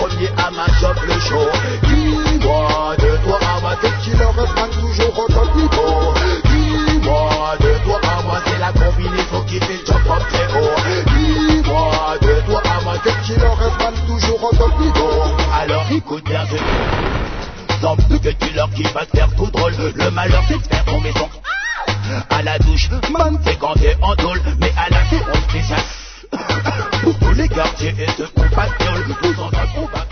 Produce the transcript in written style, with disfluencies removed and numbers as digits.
premier à ma job le show. Dis-moi de toi à moi, tes killers restent toujours en top niveau. Dis-moi de toi à moi, c'est la combinaison qui fait le job comme très haut. Dis-moi de toi à moi, tes killers restent toujours en top niveau. Alors écoute bien ce semble que killer qui va te faire tout drôle. Le malheur c'est de faire tomber son à la douche, man, c'est quand t'es en tôle. Mais à la fin on fait ça pour tous les quartiers et ceux qu'on patrole. Nous en avons pas.